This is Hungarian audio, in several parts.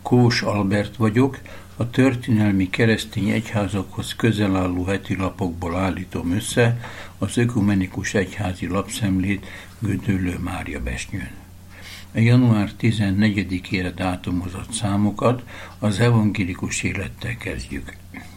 Kós Albert vagyok, a történelmi keresztény egyházakhoz közel álló heti lapokból állítom össze az Ökumenikus Egyházi Lapszemlét Gödöllő Mária Besnyőn. A január 14-ére dátumozott számokat az evangélikus élettel kezdjük.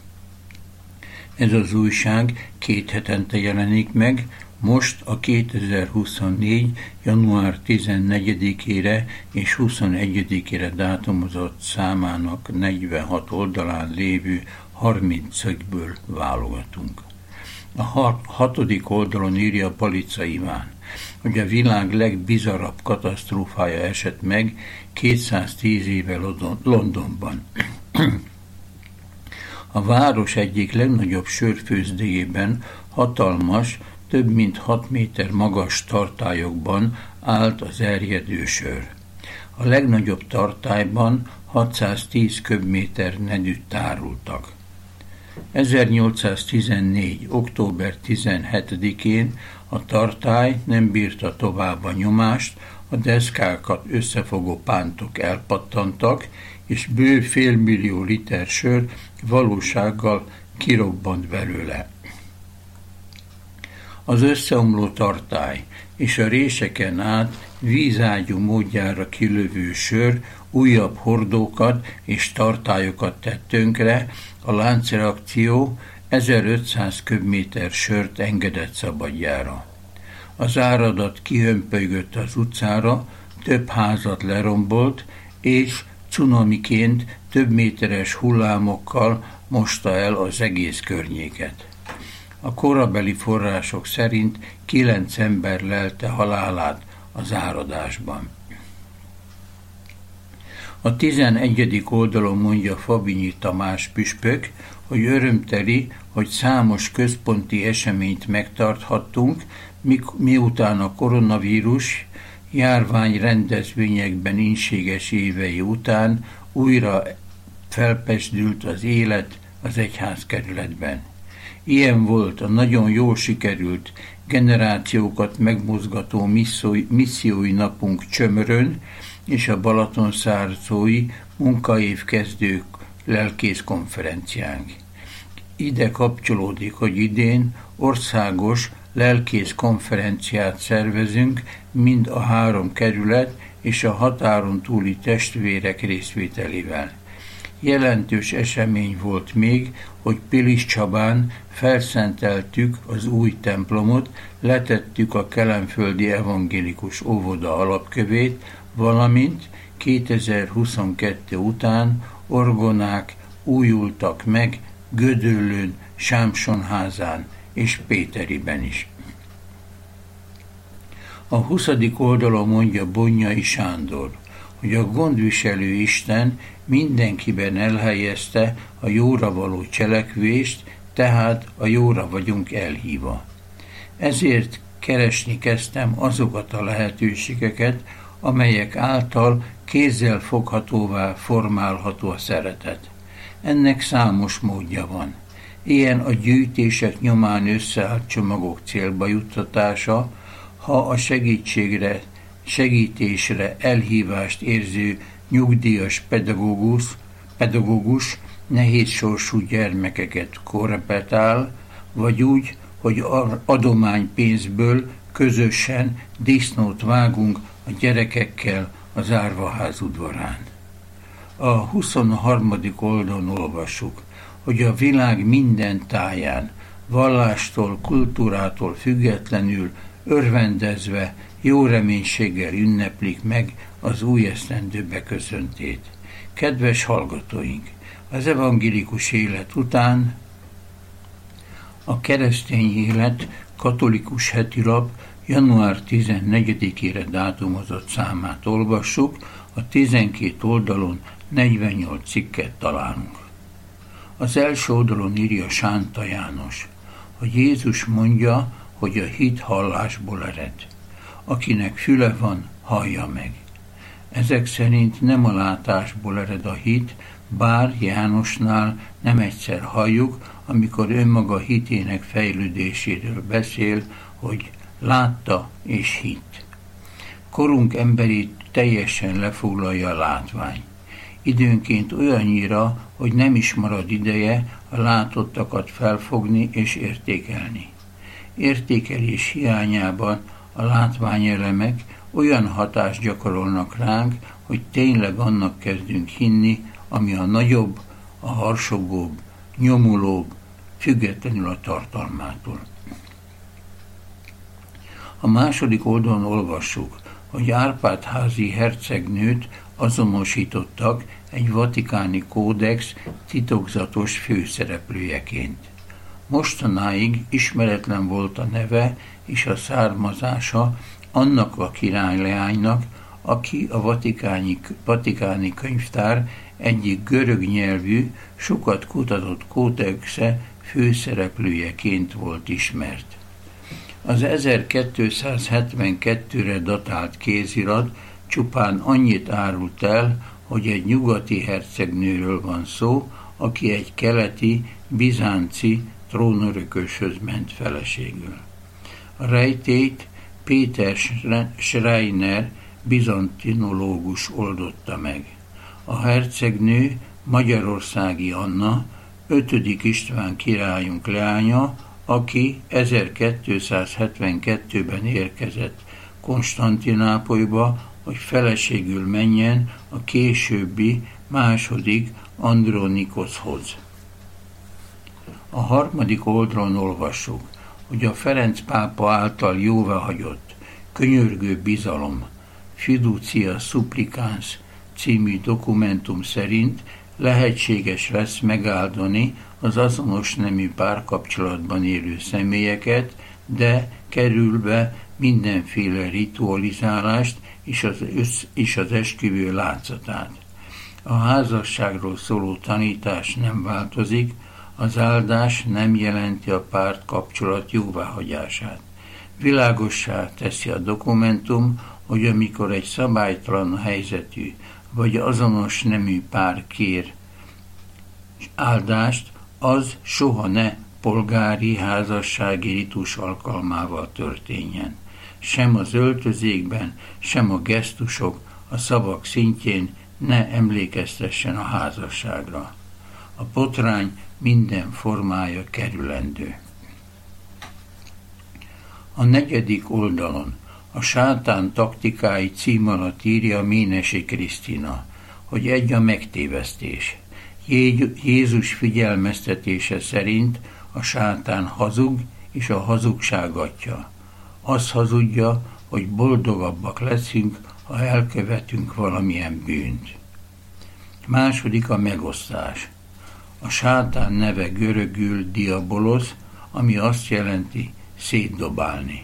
Ez az újság 2 hetente jelenik meg, most a 2024. január 14-ére és 21-ére dátumozott számának 46 oldalán lévő 30-ből válogatunk. A 6. oldalon írja Palica Iván, hogy a világ legbizarabb katasztrófája esett meg 210 éve Londonban. A város egyik legnagyobb sörfőzdéjében hatalmas, több mint 6 méter magas tartályokban állt az erjedő sör. A legnagyobb tartályban 610 köbméter nedűt tároltak. 1814. október 17-én a tartály nem bírta tovább a nyomást, a deszkákat összefogó pántok elpattantak, és bő félmillió liter sör valósággal kirobbant belőle. Az összeomló tartály és a réseken át vízágyú módjára kilövő sör újabb hordókat és tartályokat tett tönkre, a láncreakció 1500 köbméter sört engedett szabadjára. Az áradat kihömpölygött az utcára, több házat lerombolt, és cunamiként több méteres hullámokkal mosta el az egész környéket. A korabeli források szerint 9 ember lelte halálát az áradásban. A 11. oldalon mondja Fabinyi Tamás püspök, hogy örömteli, hogy számos központi eseményt megtarthattunk, miután a koronavírus járvány rendezvényekben inséges évei után újra felpesdült az élet az egyházkerületben. Ilyen volt a nagyon jól sikerült, generációkat megmozgató missziói napunk Csömörön és a balatonszárzói munkaév kezdő lelkész konferenciánk. Ide kapcsolódik, hogy idén országos lelkész konferenciát szervezünk mind a 3 kerület és a határon túli testvérek részvételével. Jelentős esemény volt még, hogy Pilis Csabán felszenteltük az új templomot, letettük a kelenföldi evangélikus óvoda alapkövét, valamint 2022 után orgonák újultak meg Gödöllőn, Sámsonházán és Péteriben is. A 20. oldalon mondja Bonyai Sándor, hogy a gondviselő Isten mindenkiben elhelyezte a jóra való cselekvést, tehát a jóra vagyunk elhívva. Ezért keresni kezdtem azokat a lehetőségeket, amelyek által kézzel foghatóvá formálható a szeretet. Ennek számos módja van. Ilyen a gyűjtések nyomán összeállt csomagok célba juttatása, ha a segítésre elhívást érző nyugdíjas pedagógus nehéz sorsú gyermekeket korrepetál, vagy úgy, hogy adománypénzből közösen disznót vágunk a gyerekekkel az árvaház udvarán. A 23. oldalon olvassuk, hogy a világ minden táján, vallástól, kultúrától függetlenül, örvendezve, jó reménységgel ünneplik meg az új esztendő beköszöntét. Kedves hallgatóink, az evangélikus élet után a keresztény élet katolikus hetilap január 14-ére dátumozott számát olvassuk, a 12 oldalon 48 cikket találunk. Az első oldalon írja Sánta János, hogy Jézus mondja, hogy a hit hallásból ered. Akinek füle van, hallja meg. Ezek szerint nem a látásból ered a hit, bár Jánosnál nem egyszer halljuk, amikor önmaga hitének fejlődéséről beszél, hogy látta és hitt. Korunk emberét teljesen lefoglalja a látvány. időnként olyannyira, hogy nem is marad ideje a látottakat felfogni és értékelni. Értékelés hiányában a látványelemek olyan hatást gyakorolnak ránk, hogy tényleg annak kezdünk hinni, ami a nagyobb, a harsogóbb, nyomulóbb, függetlenül a tartalmától. A második oldalon olvassuk, hogy Árpád-házi hercegnőt azonosítottak egy vatikáni kódex titokzatos főszereplőjeként. Mostanáig ismeretlen volt a neve és a származása annak a királyleánynak, aki a vatikáni könyvtár egyik görög nyelvű, sokat kutatott kódexe főszereplőjeként volt ismert. Az 1272-re datált kézirat csupán annyit árult el, hogy egy nyugati hercegnőről van szó, aki egy keleti, bizánci trónörököshöz ment feleségül. A rejtélyt Péter Schreiner bizantinológus oldotta meg. A hercegnő Magyarországi Anna, 5. István királyunk leánya, aki 1272-ben érkezett Konstantinápolyba, hogy feleségül menjen a későbbi második Andronikoszhoz. A harmadik oldalon olvassuk, hogy a Ferenc pápa által jóváhagyott könyörgő bizalom, Fiducia Supplicans című dokumentum szerint lehetséges lesz megáldani az azonos nemű párkapcsolatban élő személyeket, de kerülve mindenféle ritualizálást és az esküvő látszatát. A házasságról szóló tanítás nem változik, az áldás nem jelenti a pártkapcsolat jóváhagyását. Világossá teszi a dokumentum, hogy amikor egy szabálytalan helyzetű vagy azonos nemű pár kér áldást, az soha ne polgári házassági ritus alkalmával történjen. Sem az öltözékben, sem a gesztusok, a szavak szintjén ne emlékeztessen a házasságra. A botrány minden formája kerülendő. A negyedik oldalon a sátán taktikái cím alatt írja Ménesi Krisztina, hogy egy a megtévesztés. Jézus figyelmeztetése szerint a sátán hazug és a hazugság atya. Az hazudja, hogy boldogabbak leszünk, ha elkövetünk valamilyen bűnt. Második a megosztás. A sátán neve görögül diabolosz, ami azt jelenti szétdobálni.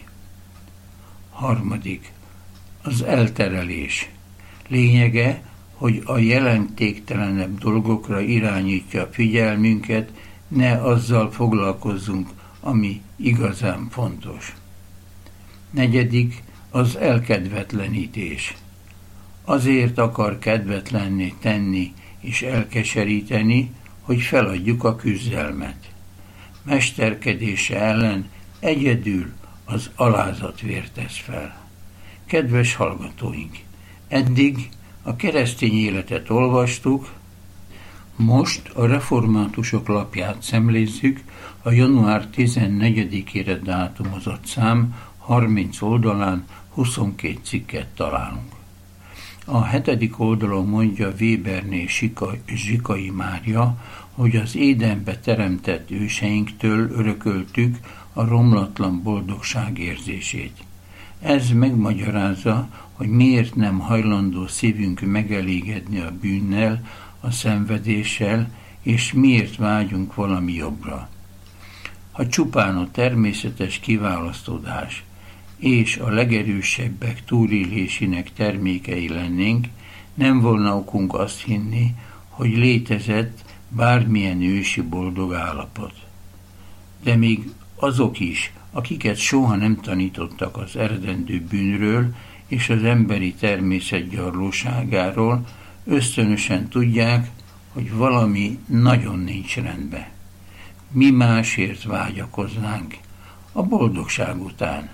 Harmadik, az elterelés. Lényege, hogy a jelentéktelenebb dolgokra irányítja a figyelmünket, ne azzal foglalkozzunk, ami igazán fontos. Negyedik, az elkedvetlenítés. Azért akar kedvetlenné tenni és elkeseríteni, hogy feladjuk a küzdelmet. Mesterkedése ellen egyedül az alázatvér tesz fel. Kedves hallgatóink, eddig a keresztény életet olvastuk, most a reformátusok lapját szemlézzük, a január 14-ére dátumozott szám 30 oldalán 22 cikket találunk. A 7. oldalon mondja Weberné Zsikai Mária, hogy az Édenbe teremtett őseinktől örököltük a romlatlan boldogság érzését. Ez megmagyarázza, hogy miért nem hajlandó szívünk megelégedni a bűnnel, a szenvedéssel, és miért vágyunk valami jobbra. Ha csupán a természetes kiválasztódás és a legerősebbek túlélésének termékei lennénk, nem volna okunk azt hinni, hogy létezett bármilyen ősi boldog állapot. De még azok is, akiket soha nem tanítottak az eredendő bűnről és az emberi természet gyarlóságáról, ösztönösen tudják, hogy valami nagyon nincs rendben. Mi másért vágyakoznánk? A boldogság után.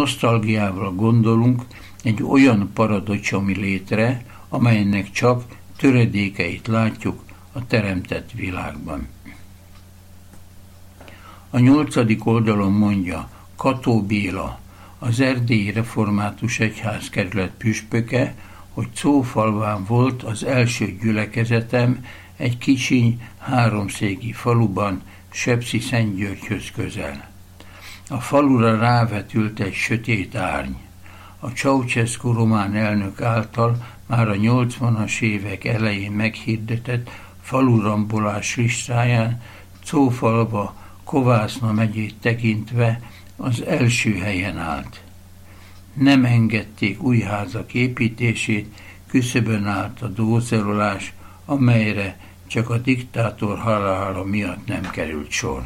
Nosztalgiával gondolunk egy olyan paradicsomi létre, amelynek csak töredékeit látjuk a teremtett világban. A 8. oldalon mondja Kató Béla, az erdélyi református egyházkerület püspöke, hogy Czófalván volt az első gyülekezetem egy kicsiny, háromszéki faluban, Sepsiszentgyörgyhöz közel. A falura rávetült egy sötét árny. A Ceausescu román elnök által már a 80-as évek elején meghirdetett falurambolás listáján Czófalva Kovászna megyét tekintve az első helyen állt. Nem engedték új házak építését, küszöbön állt a dózerolás, amelyre csak a diktátor halála miatt nem került sor.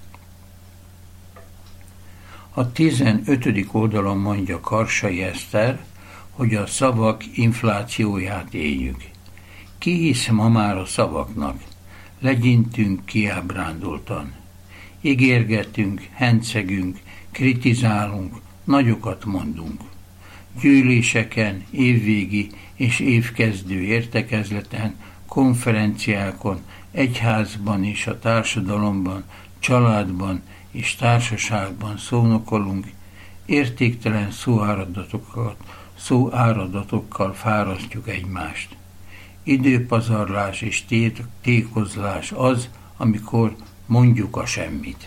A 15. oldalon mondja Karsai Eszter, hogy a szavak inflációját éljük. Ki hisz ma már a szavaknak? Legyintünk kiábrándultan. Ígérgetünk, hencegünk, kritizálunk, nagyokat mondunk. Gyűléseken, évvégi és évkezdő értekezleten, konferenciákon, egyházban és a társadalomban, családban és társaságban szónokolunk, értéktelen szóáradatokkal fárasztjuk egymást. Időpazarlás és tékozlás az, amikor mondjuk a semmit.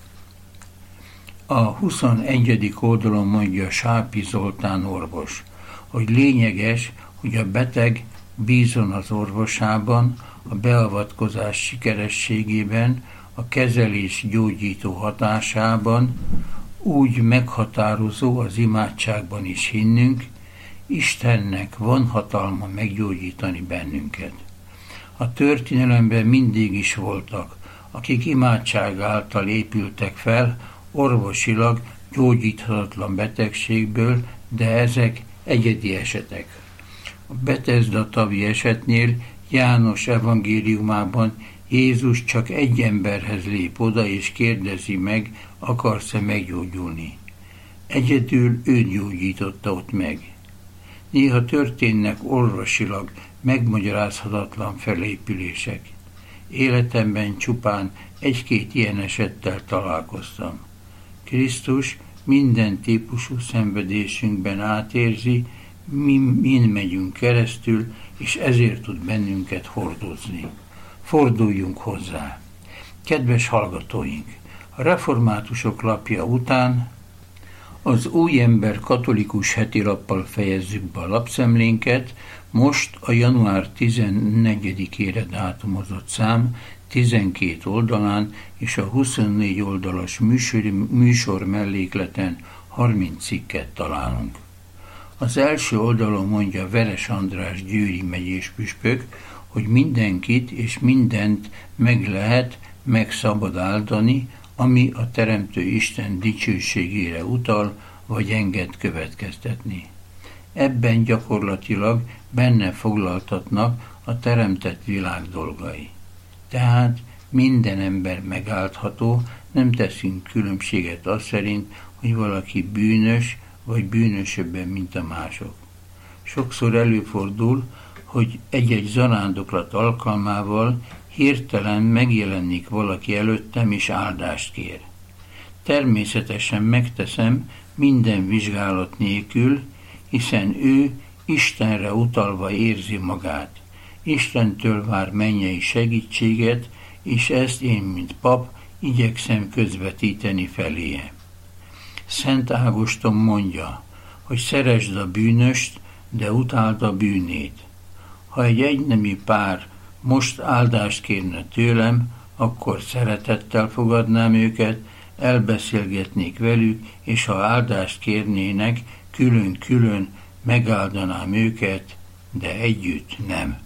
A 21. oldalon mondja Sápi Zoltán orvos, hogy lényeges, hogy a beteg bízon az orvosában, a beavatkozás sikerességében, a kezelés gyógyító hatásában, úgy meghatározó az imádságban is hinnünk, Istennek van hatalma meggyógyítani bennünket. A történelemben mindig is voltak, akik imádság által épültek fel, orvosilag gyógyíthatatlan betegségből, de ezek egyedi esetek. A Betesda tavi esetnél János evangéliumában Jézus csak egy emberhez lép oda és kérdezi meg, akarsz-e meggyógyulni. Egyedül őt gyógyította ott meg. Néha történnek orvosilag megmagyarázhatatlan felépülések. Életemben csupán egy-két ilyen esettel találkoztam. Krisztus minden típusú szenvedésünkben átérzi, min megyünk keresztül, és ezért tud bennünket hordozni. Forduljunk hozzá. Kedves hallgatóink, a reformátusok lapja után az Új Ember katolikus hetilappal fejezzük be a lapszemlénket, most a január 14-ére dátumozott szám 12 oldalán és a 24 oldalas műsor mellékleten 30 cikket találunk. Az első oldalon mondja Veres András győri megyés püspök, hogy mindenkit és mindent meg szabad áldani, ami a Teremtő Isten dicsőségére utal, vagy enged következtetni. Ebben gyakorlatilag benne foglaltatnak a teremtett világ dolgai. Tehát minden ember megáldható, nem teszünk különbséget az szerint, hogy valaki bűnös, vagy bűnösebben, mint a mások. Sokszor előfordul, hogy egy-egy zarándoklat alkalmával hirtelen megjelenik valaki előttem és áldást kér. Természetesen megteszem minden vizsgálat nélkül, hiszen ő Istenre utalva érzi magát. Istentől vár mennyei segítséget, és ezt én, mint pap, igyekszem közvetíteni feléje. Szent Ágoston mondja, hogy szeresd a bűnöst, de utáld a bűnét. Ha egy egynemű pár most áldást kérne tőlem, akkor szeretettel fogadnám őket, elbeszélgetnék velük, és ha áldást kérnének, külön-külön megáldanám őket, de együtt nem.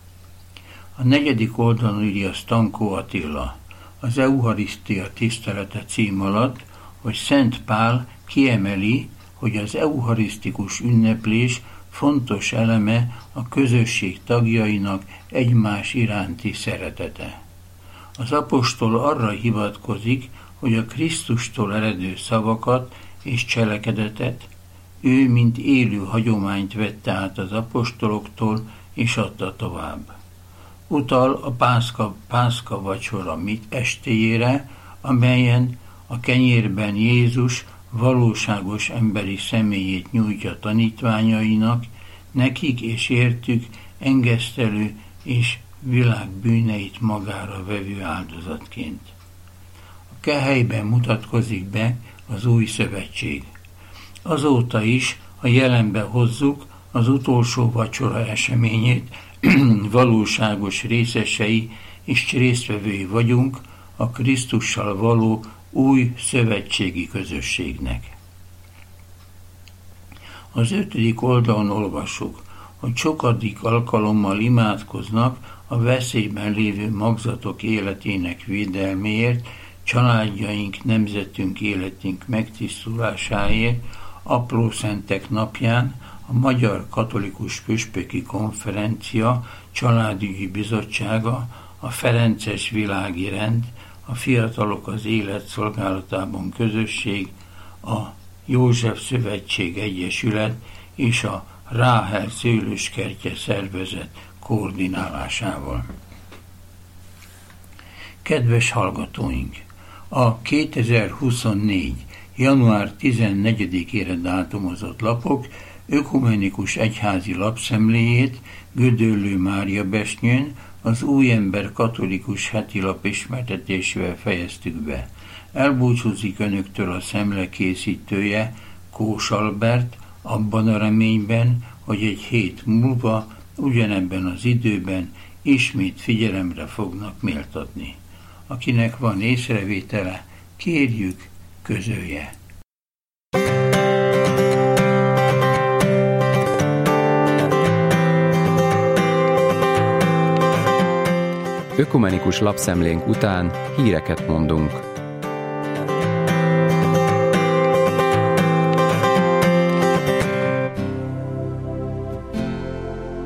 A 4. oldalon írja Stankó Attila, az Eucharisztia tisztelete cím alatt, hogy Szent Pál kiemeli, hogy az eucharisztikus ünneplés fontos eleme a közösség tagjainak egymás iránti szeretete. Az apostol arra hivatkozik, hogy a Krisztustól eredő szavakat és cselekedetet ő, mint élő hagyományt vette át az apostoloktól, és adta tovább. Utal a Pászka vacsora estéjére, amelyen a kenyérben Jézus valóságos emberi személyét nyújtja tanítványainak, nekik és értük engesztelő és világ bűneit magára vevő áldozatként. A kehelyben mutatkozik be az új szövetség. Azóta is a jelenbe hozzuk az utolsó vacsora eseményét, valóságos részesei és résztvevői vagyunk a Krisztussal való új szövetségi közösségnek. Az 5. oldalon olvassuk, hogy sokadik alkalommal imádkoznak a veszélyben lévő magzatok életének védelméért, családjaink, nemzetünk, életünk megtisztulásáért, apró szentek napján a Magyar Katolikus Püspöki Konferencia Családügyi Bizottsága, a Ferences Világi Rend, a Fiatalok az Élet Szolgálatában Közösség, a József Szövetség Egyesület és a Ráhel Szőlőskertje Szervezet koordinálásával. Kedves hallgatóink! A 2024. január 14-ére dátumozott lapok ökumenikus egyházi lapszemléjét Gödöllő Mária Besnyőn az Új Ember katolikus heti lap ismertetésével fejeztük be. Elbúcsúzik önöktől a szemle készítője, Kós Albert, abban a reményben, hogy egy hét múlva, ugyanebben az időben ismét figyelemre fognak méltatni. Akinek van észrevétele, kérjük, közölje. Ökumenikus lapszemlénk után híreket mondunk.